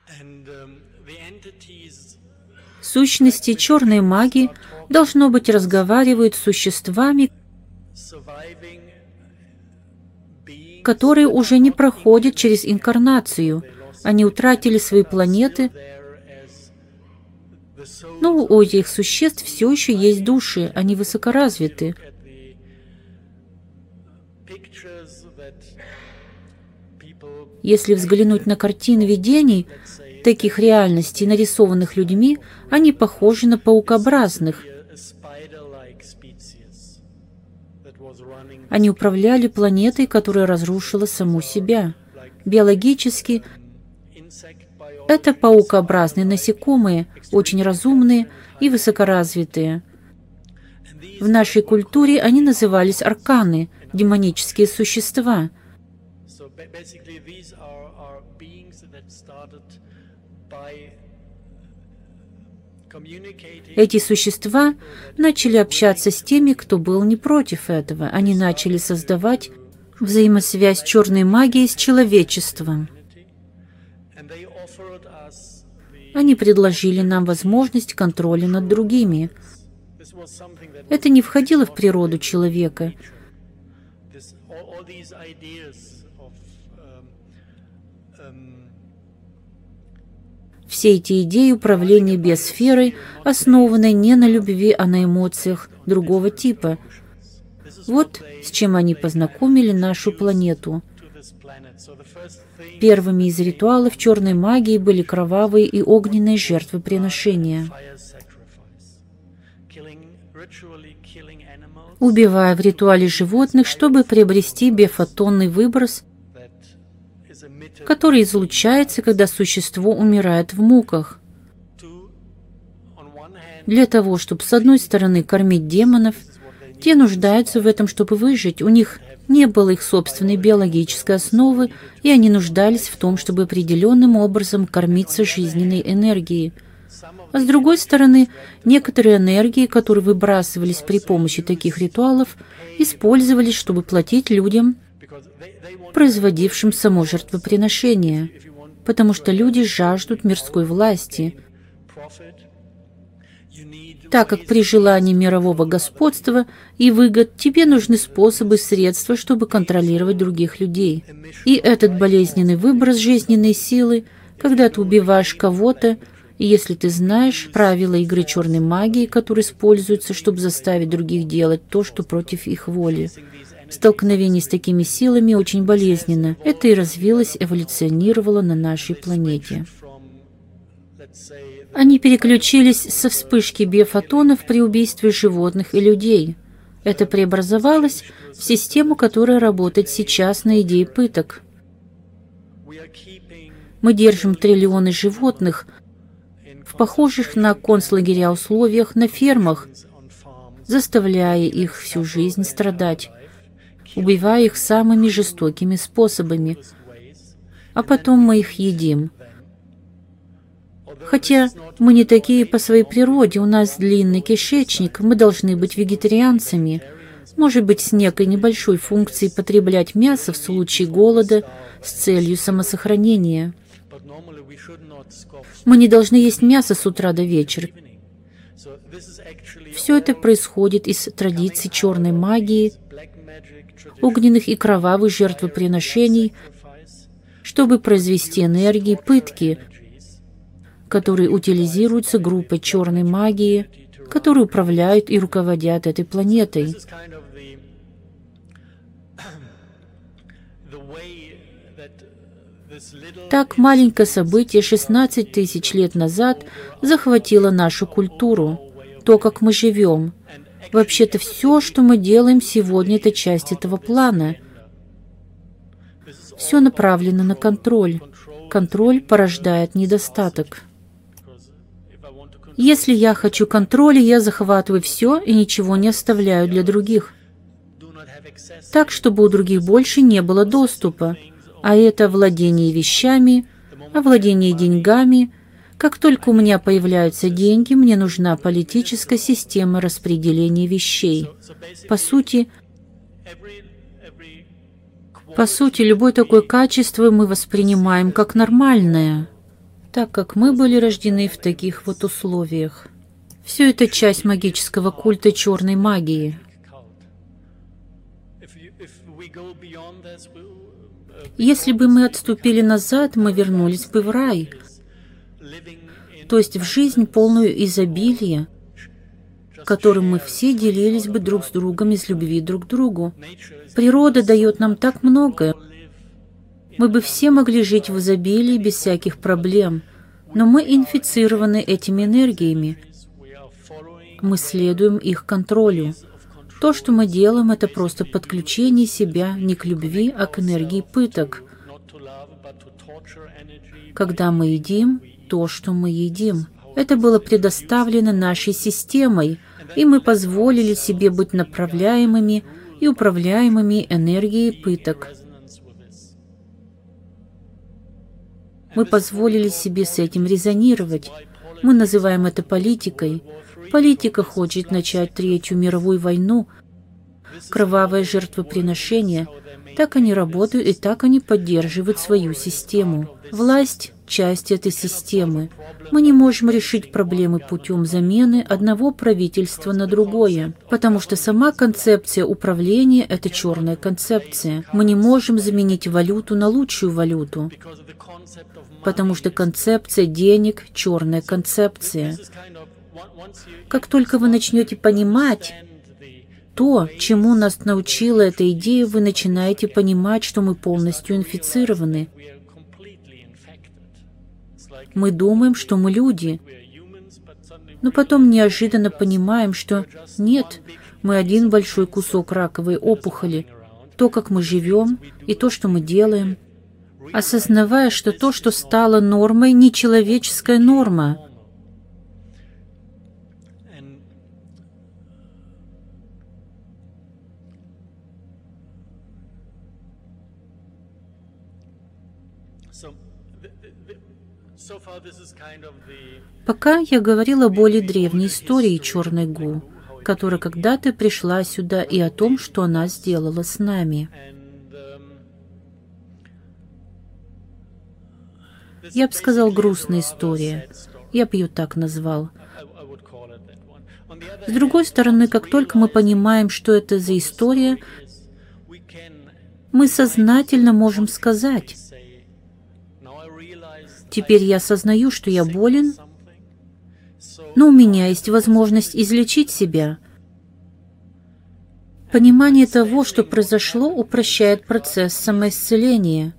Сущности черной магии, должно быть, разговаривают с существами, которые уже не проходят через инкарнацию. Они утратили свои планеты, но у этих существ все еще есть души, они высокоразвиты. Если взглянуть на картины видений таких реальностей, нарисованных людьми, они похожи на паукообразных. Они управляли планетой, которая разрушила саму себя. Биологически это паукообразные насекомые, очень разумные и высокоразвитые. В нашей культуре они назывались арканы, демонические существа. Эти существа начали общаться с теми, кто был не против этого. Они начали создавать взаимосвязь черной магии с человечеством. Они предложили нам возможность контроля над другими. Это не входило в природу человека. Все эти идеи управления биосферой основаны не на любви, а на эмоциях другого типа. Вот с чем они познакомили нашу планету. Первыми из ритуалов черной магии были кровавые и огненные жертвоприношения. Убивая в ритуале животных, чтобы приобрести биофотонный выброс, который излучается, когда существо умирает в муках. Для того, чтобы, с одной стороны, кормить демонов, те нуждаются в этом, чтобы выжить. У них не было их собственной биологической основы, и они нуждались в том, чтобы определенным образом кормиться жизненной энергией. А с другой стороны, некоторые энергии, которые выбрасывались при помощи таких ритуалов, использовались, чтобы платить людям, производившим само жертвоприношение, потому что люди жаждут мирской власти. Так как при желании мирового господства и выгод тебе нужны способы и средства, чтобы контролировать других людей. И этот болезненный выброс жизненной силы, когда ты убиваешь кого-то, и если ты знаешь правила игры черной магии, которые используются, чтобы заставить других делать то, что против их воли. Столкновение с такими силами очень болезненно. Это и развилось, эволюционировало на нашей планете. Они переключились со вспышки биофотонов при убийстве животных и людей. Это преобразовалось в систему, которая работает сейчас на идее пыток. Мы держим триллионы животных в похожих на концлагеря условиях на фермах, заставляя их всю жизнь страдать, убивая их самыми жестокими способами, а потом мы их едим. Хотя мы не такие по своей природе, у нас длинный кишечник, мы должны быть вегетарианцами, может быть, с некой небольшой функцией потреблять мясо в случае голода с целью самосохранения. Мы не должны есть мясо с утра до вечера. Все это происходит из традиций черной магии, огненных и кровавых жертвоприношений, чтобы произвести энергии, пытки, которые утилизируются группой черной магии, которые управляют и руководят этой планетой. Так маленькое событие 16 тысяч лет назад захватило нашу культуру, то, как мы живем. Вообще-то все, что мы делаем сегодня, это часть этого плана. Все направлено на контроль. Контроль порождает недостаток. Если я хочу контроля, я захватываю все и ничего не оставляю для других. Так, чтобы у других больше не было доступа. А это владение вещами, овладение деньгами. Как только у меня появляются деньги, мне нужна политическая система распределения вещей. По сути, любое такое качество мы воспринимаем как нормальное. так как мы были рождены в таких вот условиях. Все это часть магического культа черной магии. Если бы мы отступили назад, мы вернулись бы в рай, то есть в жизнь, полную изобилия, которым мы все делились бы друг с другом из любви друг к другу. Природа дает нам так многое. Мы бы все могли жить в изобилии без всяких проблем, но мы инфицированы этими энергиями. Мы следуем их контролю. То, что мы делаем, это просто подключение себя не к любви, а к энергии пыток. Когда мы едим то, что мы едим, это было предоставлено нашей системой, и мы позволили себе быть направляемыми и управляемыми энергией пыток. Мы позволили себе с этим резонировать. Мы называем это политикой. Политика хочет начать Третью мировую войну, кровавое жертвоприношение. Так они работают и так они поддерживают свою систему. Власть – часть этой системы. Мы не можем решить проблемы путем замены одного правительства на другое, потому что сама концепция управления – это черная концепция. Мы не можем заменить валюту на лучшую валюту, потому что концепция денег – черная концепция. Как только вы начнете понимать то, чему нас научила эта идея, вы начинаете понимать, что мы полностью инфицированы. Мы думаем, что мы люди, но потом неожиданно понимаем, что нет, мы один большой кусок раковой опухоли. То, как мы живем, и то, что мы делаем, осознавая, что то, что стало нормой, не человеческая норма. Пока я говорила о более древней истории черной Гу, которая когда-то пришла сюда, и о том, что она сделала с нами. Я бы сказал, грустная история. Я бы ее так назвал. С другой стороны, как только мы понимаем, что это за история, мы сознательно можем сказать: теперь я осознаю, что я болен, но у меня есть возможность излечить себя. Понимание того, что произошло, упрощает процесс самоисцеления.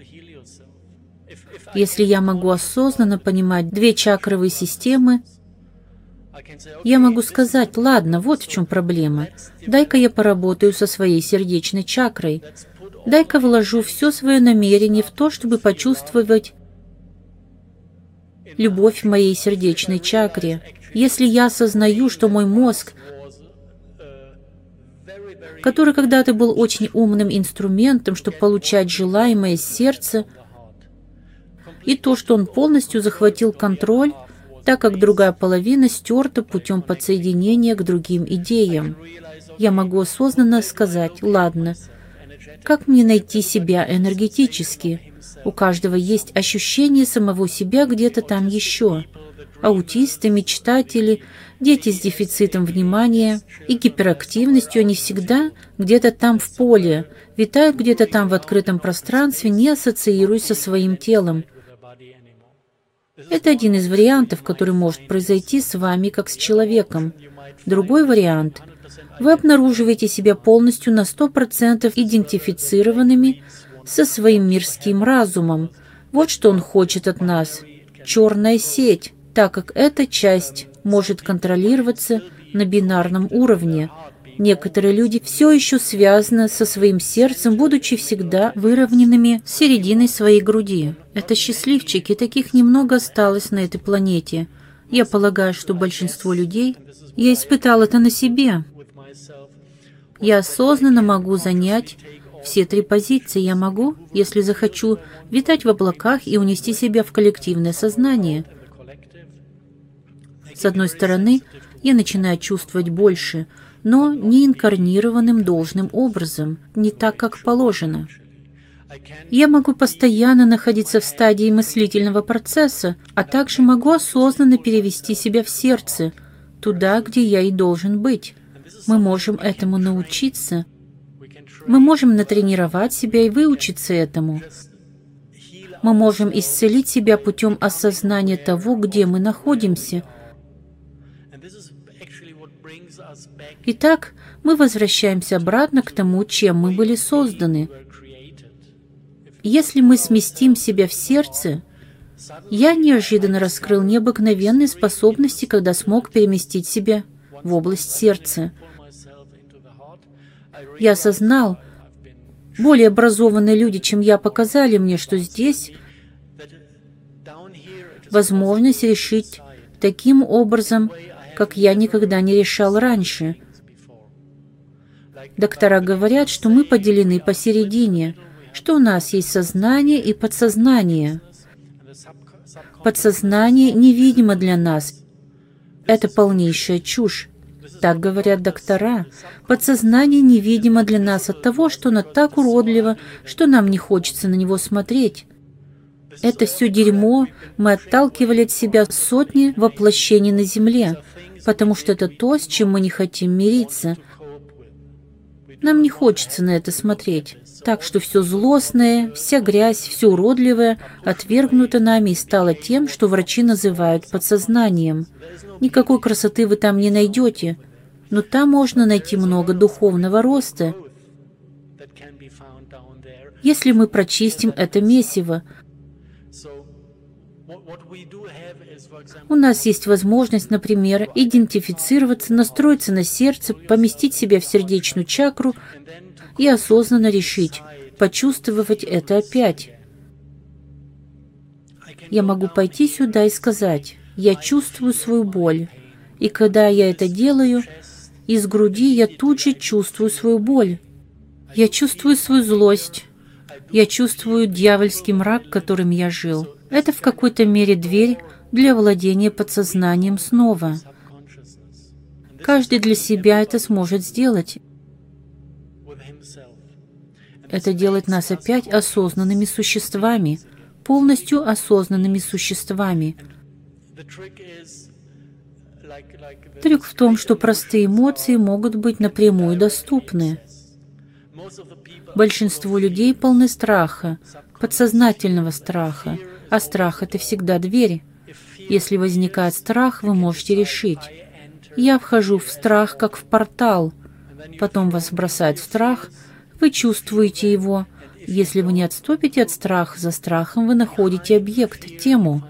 Если я могу осознанно понимать две чакровые системы, я могу сказать: ладно, вот в чем проблема. Дай-ка я поработаю со своей сердечной чакрой. Дай-ка вложу все свое намерение в то, чтобы почувствовать любовь в моей сердечной чакре. Если я осознаю, что мой мозг, который когда-то был очень умным инструментом, чтобы получать желаемое из сердца, и то, что он полностью захватил контроль, так как другая половина стерта путем подсоединения к другим идеям, я могу осознанно сказать: ладно, как мне найти себя энергетически? У каждого есть ощущение самого себя где-то там еще. Аутисты, мечтатели, дети с дефицитом внимания и гиперактивностью, они всегда где-то там в поле, витают где-то там в открытом пространстве, не ассоциируясь со своим телом. Это один из вариантов, который может произойти с вами, как с человеком. Другой вариант. Вы обнаруживаете себя полностью на 100% идентифицированными со своим мирским разумом. Вот что он хочет от нас. Черная сеть, так как эта часть может контролироваться на бинарном уровне. Некоторые люди все еще связаны со своим сердцем, будучи всегда выровненными с серединой своей груди. Это счастливчики, таких немного осталось на этой планете. Я полагаю, что большинство людей... Я испытал это на себе. Я осознанно могу занять все три позиции. Я могу, если захочу, витать в облаках и унести себя в коллективное сознание. С одной стороны, я начинаю чувствовать больше, но не инкарнированным должным образом, не так, как положено. Я могу постоянно находиться в стадии мыслительного процесса, а также могу осознанно перевести себя в сердце, туда, где я и должен быть. Мы можем этому научиться. Мы можем натренировать себя и выучиться этому. Мы можем исцелить себя путем осознания того, где мы находимся. Итак, мы возвращаемся обратно к тому, чем мы были созданы. Если мы сместим себя в сердце, я неожиданно раскрыл необыкновенные способности, когда смог переместить себя в область сердца. Я осознал, более образованные люди, чем я, показали мне, что здесь возможность решить таким образом, как я никогда не решал раньше. Доктора говорят, что мы поделены посередине, что у нас есть сознание и подсознание. Подсознание невидимо для нас. Это полнейшая чушь. Так говорят доктора. Подсознание невидимо для нас от того, что оно так уродливо, что нам не хочется на него смотреть. Это все дерьмо мы отталкивали от себя сотни воплощений на земле, потому что это то, с чем мы не хотим мириться. Нам не хочется на это смотреть. Так что все злостное, вся грязь, все уродливое отвергнуто нами и стало тем, что врачи называют подсознанием. Никакой красоты вы там не найдете, но там можно найти много духовного роста. Если мы прочистим это месиво, у нас есть возможность, например, идентифицироваться, настроиться на сердце, поместить себя в сердечную чакру и осознанно решить, почувствовать это опять. Я могу пойти сюда и сказать: я чувствую свою боль. И когда я это делаю, из груди я тут же чувствую свою боль. Я чувствую свою злость. Я чувствую дьявольский мрак, которым я жил. Это в какой-то мере дверь для владения подсознанием снова. Каждый для себя это сможет сделать. Это делает нас опять осознанными существами, полностью осознанными существами. Трюк в том, что простые эмоции могут быть напрямую доступны. Большинство людей полны страха, подсознательного страха, а страх — это всегда дверь. Если возникает страх, вы можете решить: я вхожу в страх, как в портал. Потом вас бросает в страх, вы чувствуете его. Если вы не отступите от страха, за страхом вы находите объект, тему.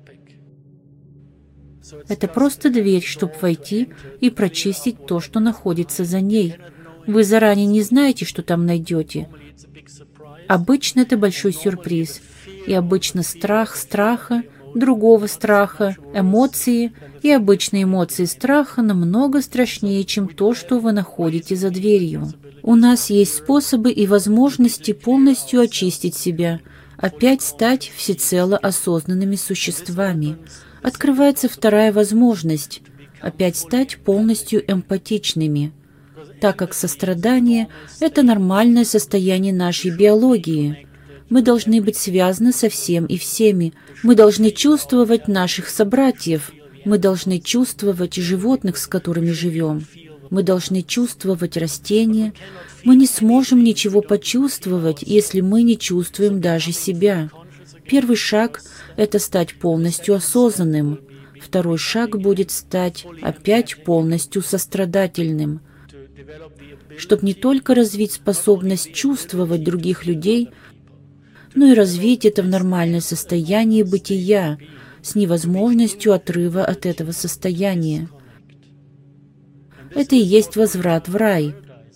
Это просто дверь, чтобы войти и прочистить то, что находится за ней. Вы заранее не знаете, что там найдете. Обычно это большой сюрприз. И обычно страх страха, другого страха, эмоции и обычные эмоции страха намного страшнее, чем то, что вы находите за дверью. У нас есть способы и возможности полностью очистить себя, опять стать всецело осознанными существами. Открывается вторая возможность – опять стать полностью эмпатичными, так как сострадание – это нормальное состояние нашей биологии. Мы должны быть связаны со всем и всеми. Мы должны чувствовать наших собратьев. Мы должны чувствовать животных, с которыми живем. Мы должны чувствовать растения. Мы не сможем ничего почувствовать, если мы не чувствуем даже себя. Первый шаг – это стать полностью осознанным. Второй шаг будет стать опять полностью сострадательным. Чтобы не только развить способность чувствовать других людей, но и развить это в нормальное состояние бытия с невозможностью отрыва от этого состояния. Это и есть возврат в рай.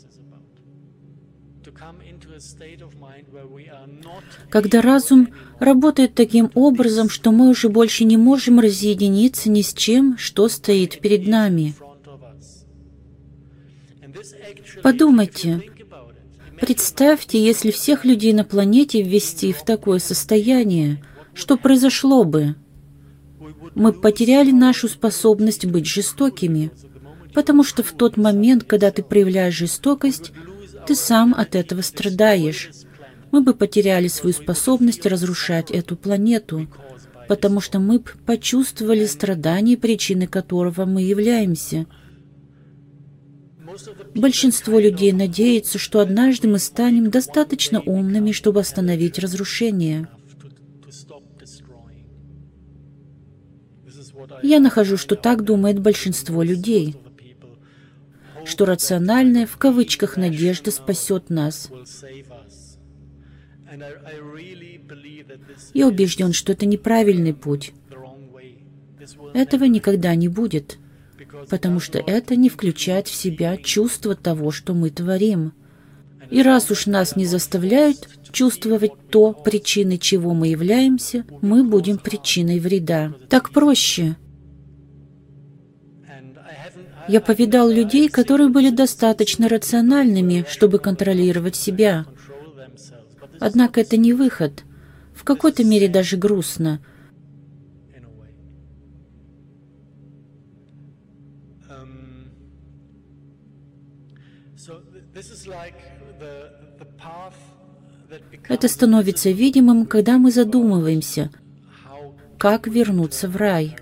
Когда разум работает таким образом, что мы уже больше не можем разъединиться ни с чем, что стоит перед нами. Подумайте, представьте, если всех людей на планете ввести в такое состояние, что произошло бы? Мы потеряли нашу способность быть жестокими, потому что в тот момент, когда ты проявляешь жестокость, ты сам от этого страдаешь. мы бы потеряли свою способность разрушать эту планету, потому что мы бы почувствовали страдания, причиной которого мы являемся. Большинство людей надеется, что однажды мы станем достаточно умными, чтобы остановить разрушение. Я нахожу, что так думает большинство людей, что рациональная, в кавычках, надежда спасет нас. Я убежден, что это неправильный путь. Этого никогда не будет, потому что это не включает в себя чувство того, что мы творим. И раз уж нас не заставляют чувствовать то, причиной чего мы являемся, мы будем причиной вреда. Так проще. Я повидал людей, которые были достаточно рациональными, чтобы контролировать себя. Однако это не выход. В какой-то мере даже грустно. Это становится видимым, когда мы задумываемся, как вернуться в рай.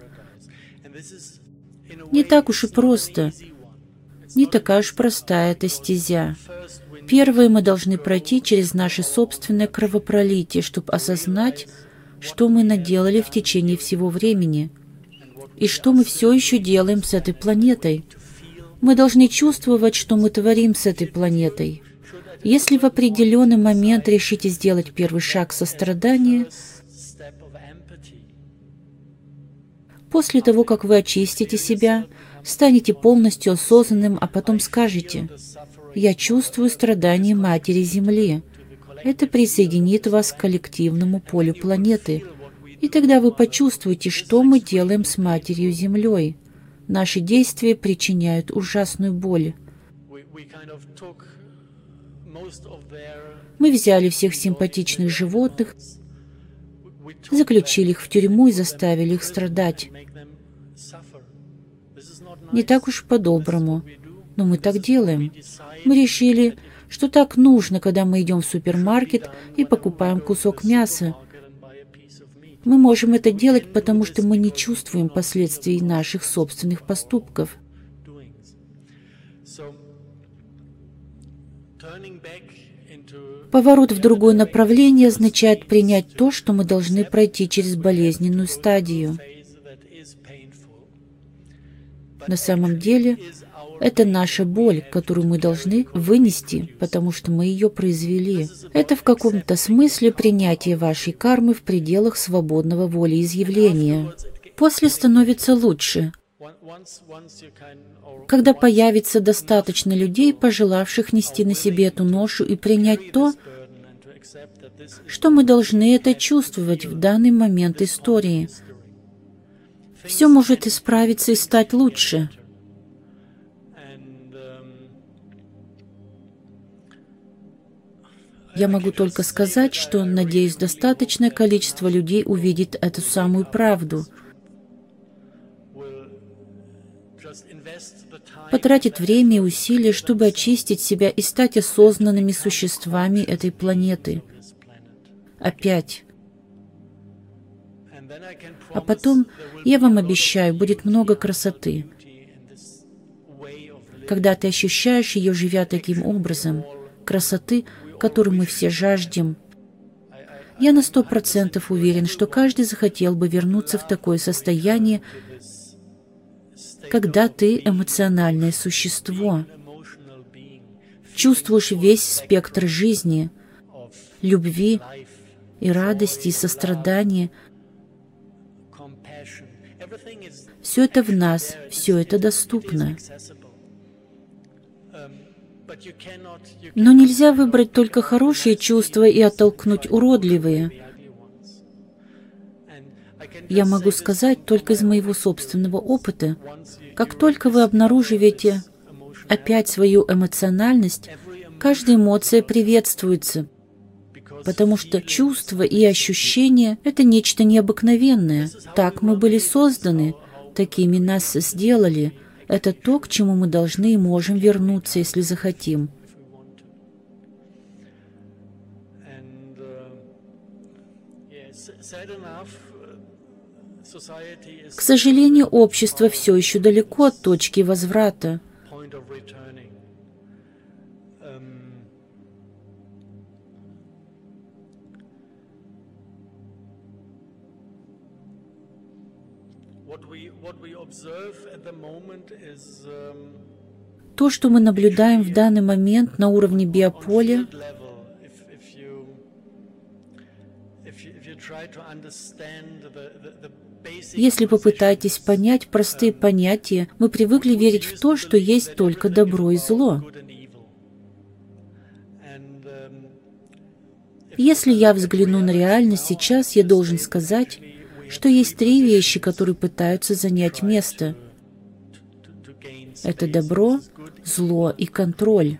Не так уж и просто. Не такая уж простая эта стезя. Первое, мы должны пройти через наше собственное кровопролитие, чтобы осознать, что мы наделали в течение всего времени, и что мы все еще делаем с этой планетой. Мы должны чувствовать, что мы творим с этой планетой. Если в определенный момент решите сделать первый шаг сострадания, после того, как вы очистите себя, станете полностью осознанным, а потом скажете: «Я чувствую страдания Матери Земли». Это присоединит вас к коллективному полю планеты. И тогда вы почувствуете, что мы делаем с Матерью Землей. Наши действия причиняют ужасную боль. Мы взяли всех симпатичных животных, заключили их в тюрьму и заставили их страдать. Не так уж по-доброму, но мы так делаем. Мы решили, что так нужно, когда мы идем в супермаркет и покупаем кусок мяса. Мы можем это делать, потому что мы не чувствуем последствий наших собственных поступков. Поворот в другое направление означает принять то, что мы должны пройти через болезненную стадию. На самом деле, это наша боль, которую мы должны вынести, потому что мы ее произвели. Это в каком-то смысле принятие вашей кармы в пределах свободного волеизъявления. После становится лучше, когда появится достаточно людей, пожелавших нести на себе эту ношу и принять то, что мы должны это чувствовать в данный момент истории. Все может исправиться и стать лучше. Я могу только сказать, что, надеюсь, достаточное количество людей увидит эту самую правду, потратит время и усилия, чтобы очистить себя и стать осознанными существами этой планеты. Опять. А потом, я вам обещаю, будет много красоты. Когда ты ощущаешь ее, живя таким образом, красоты, которую мы все жаждем. Я на 100% уверен, что каждый захотел бы вернуться в такое состояние, когда ты эмоциональное существо, чувствуешь весь спектр жизни, любви и радости, и сострадания. Все это в нас, все это доступно. Но нельзя выбрать только хорошие чувства и оттолкнуть уродливые. Я могу сказать только из моего собственного опыта, как только вы обнаруживаете опять свою эмоциональность, каждая эмоция приветствуется, потому что чувства и ощущения — это нечто необыкновенное. Так мы были созданы, такими нас сделали. Это то, к чему мы должны и можем вернуться, если захотим. К сожалению, общество все еще далеко от точки возврата. То, что мы наблюдаем в данный момент на уровне биополя, если попытаетесь понять простые понятия, мы привыкли верить в то, что есть только добро и зло. Если я взгляну на реальность сейчас, я должен сказать, что есть три вещи, которые пытаются занять место. Это добро, зло и контроль.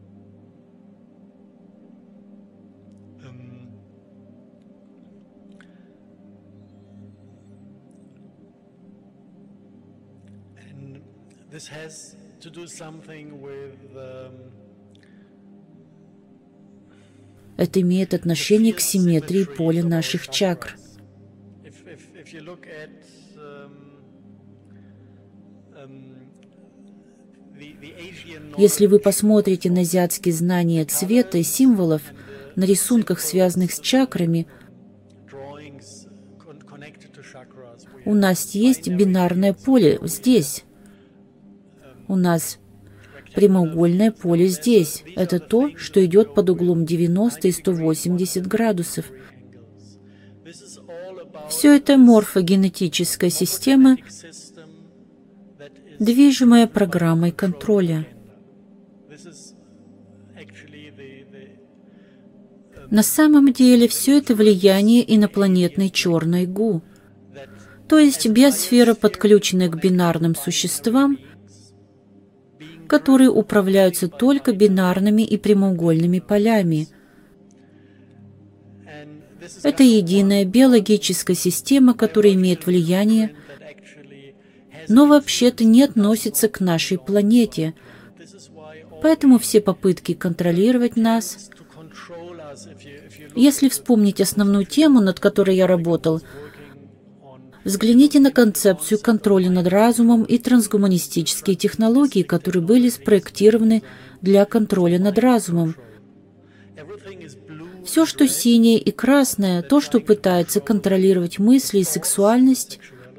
Это имеет отношение к симметрии поля наших чакр. Если вы посмотрите на азиатские знания цвета и символов на рисунках, связанных с чакрами, у нас есть бинарное поле здесь. У нас прямоугольное поле здесь. Это то, что идет под углом 90 и 180 градусов. Все это морфогенетическая система, движимая программой контроля. На самом деле все это влияние инопланетной черной гу, то есть биосфера, подключенная к бинарным существам, которые управляются только бинарными и прямоугольными полями. Это единая биологическая система, которая имеет влияние, но вообще-то не относится к нашей планете. Поэтому все попытки контролировать нас. Если вспомнить основную тему, над которой я работал, взгляните на концепцию контроля над разумом и трансгуманистические технологии, которые были спроектированы для контроля над разумом. Все, что синее и красное, то, что пытается контролировать мысли и сексуальность.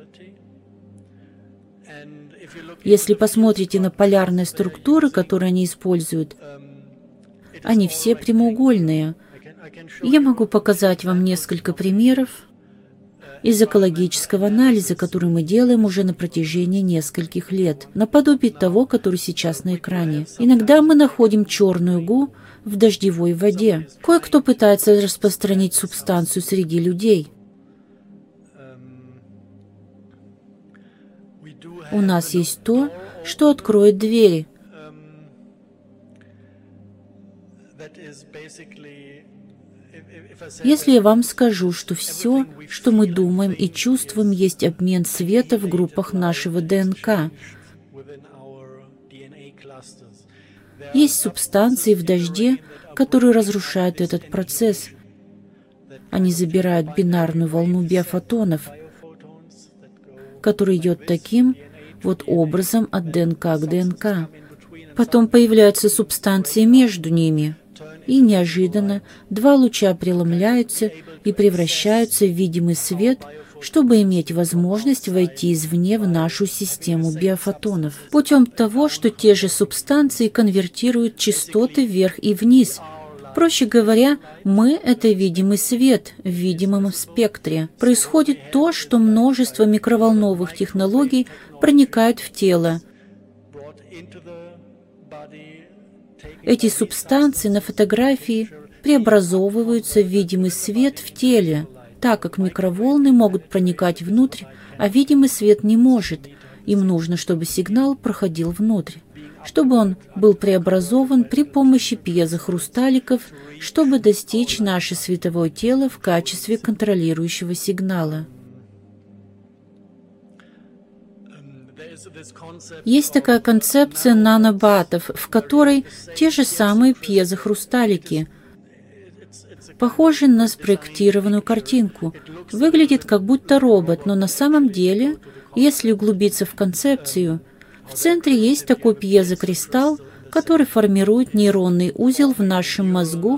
Если посмотрите на полярные структуры, которые они используют, они все прямоугольные. Я могу показать вам несколько примеров из экологического анализа, который мы делаем уже на протяжении нескольких лет, наподобие того, который сейчас на экране. Иногда мы находим черную гу в дождевой воде. Кое-кто пытается распространить субстанцию среди людей. У нас есть то, что откроет двери. Если я вам скажу, что все, что мы думаем и чувствуем, есть обмен света в группах нашего ДНК, есть субстанции в дожде, которые разрушают этот процесс. Они забирают бинарную волну биофотонов, которая идет таким вот образом от ДНК к ДНК. Потом появляются субстанции между ними, и неожиданно два луча преломляются и превращаются в видимый свет, чтобы иметь возможность войти извне в нашу систему биофотонов, путем того, что те же субстанции конвертируют частоты вверх и вниз. Проще говоря, мы — это видимый свет в видимом спектре. Происходит то, что множество микроволновых технологий проникают в тело. Эти субстанции на фотографии преобразовываются в видимый свет в теле, так как микроволны могут проникать внутрь, а видимый свет не может. Им нужно, чтобы сигнал проходил внутрь, чтобы он был преобразован при помощи пьезохрусталиков, чтобы достичь наше световое тело в качестве контролирующего сигнала. Есть такая концепция нанобатов, в которой те же самые пьезохрусталики. Похоже на спроектированную картинку. Выглядит как будто робот, но на самом деле, если углубиться в концепцию, в центре есть такой пьезокристалл, который формирует нейронный узел в нашем мозгу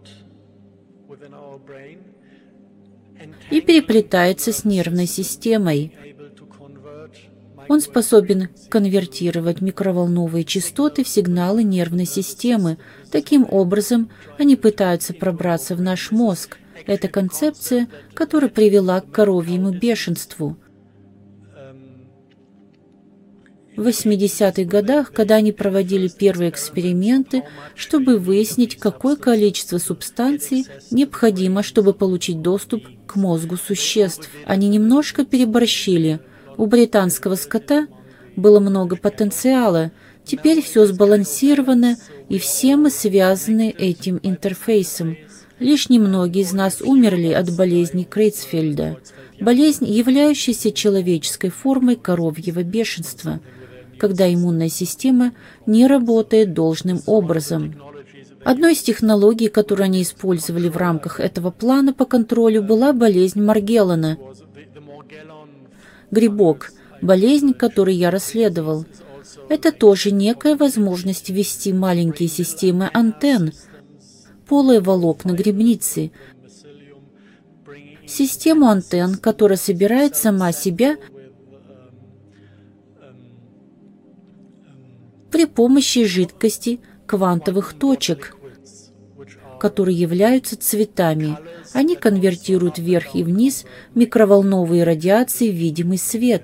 и переплетается с нервной системой. Он способен конвертировать микроволновые частоты в сигналы нервной системы. Таким образом, они пытаются пробраться в наш мозг. Это концепция, которая привела к коровьему бешенству. В 80-х годах, когда они проводили первые эксперименты, чтобы выяснить, какое количество субстанций необходимо, чтобы получить доступ к мозгу существ, они немножко переборщили. У британского скота было много потенциала. Теперь все сбалансировано, и все мы связаны этим интерфейсом. Лишь немногие из нас умерли от болезни Крейцфельда, болезнь, являющаяся человеческой формой коровьего бешенства, когда иммунная система не работает должным образом. Одной из технологий, которую они использовали в рамках этого плана по контролю, была болезнь Моргеллана. Грибок – болезнь, которую я расследовал. Это тоже некая возможность ввести маленькие системы антенн, полые волокна грибницы, систему антенн, которая собирает сама себя при помощи жидкости квантовых точек, которые являются цветами. Они конвертируют вверх и вниз микроволновые радиации в видимый свет.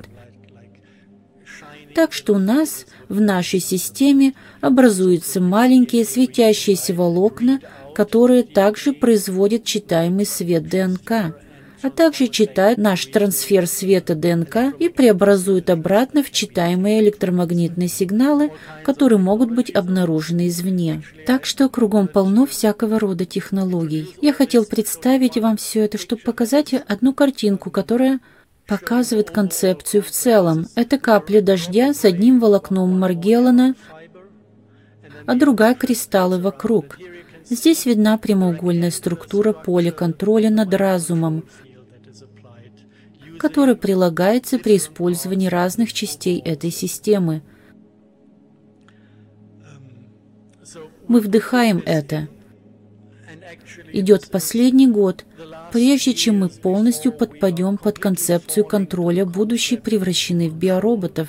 Так что у нас в нашей системе образуются маленькие светящиеся волокна, которые также производят читаемый свет ДНК, а также читают наш трансфер света ДНК и преобразуют обратно в читаемые электромагнитные сигналы, которые могут быть обнаружены извне. Так что кругом полно всякого рода технологий. Я хотел представить вам все это, чтобы показать одну картинку, которая показывает концепцию в целом. Это капля дождя с одним волокном Моргеллана, а другая — кристаллы вокруг. Здесь видна прямоугольная структура поля контроля над разумом, которая прилагается при использовании разных частей этой системы. Мы вдыхаем это. Идет последний год, прежде чем мы полностью подпадем под концепцию контроля, будучи превращены в биороботов,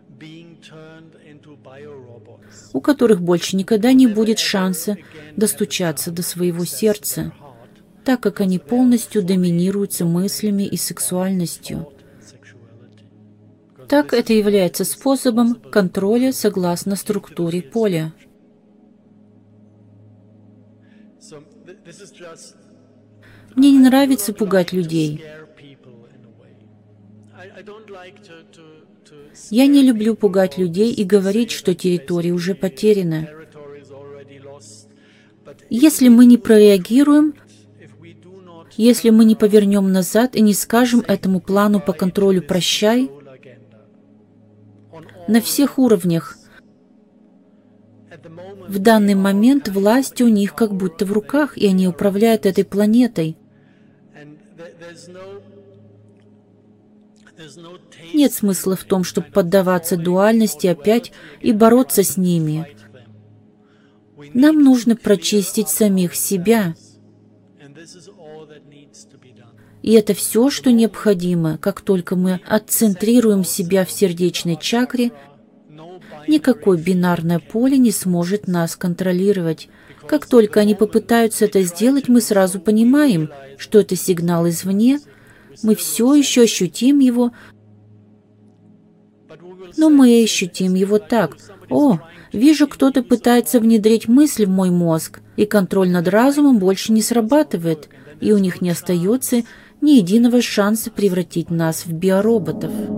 у которых больше никогда не будет шанса достучаться до своего сердца, так как они полностью доминируются мыслями и сексуальностью. Так это является способом контроля согласно структуре поля. Мне не нравится пугать людей. Я не люблю пугать людей и говорить, что территория уже потеряна. Если мы не прореагируем, если мы не повернем назад и не скажем этому плану по контролю «прощай» на всех уровнях, в данный момент власть у них как будто в руках, и они управляют этой планетой. Нет смысла в том, чтобы поддаваться дуальности опять и бороться с ними. Нам нужно прочистить самих себя. И это все, что необходимо. Как только мы отцентрируем себя в сердечной чакре, никакое бинарное поле не сможет нас контролировать. Как только они попытаются это сделать, мы сразу понимаем, что это сигнал извне, мы все еще ощутим его, но мы ощутим его так: «О, вижу, кто-то пытается внедрить мысль в мой мозг, и контроль над разумом больше не срабатывает, и у них не остается ни единого шанса превратить нас в биороботов».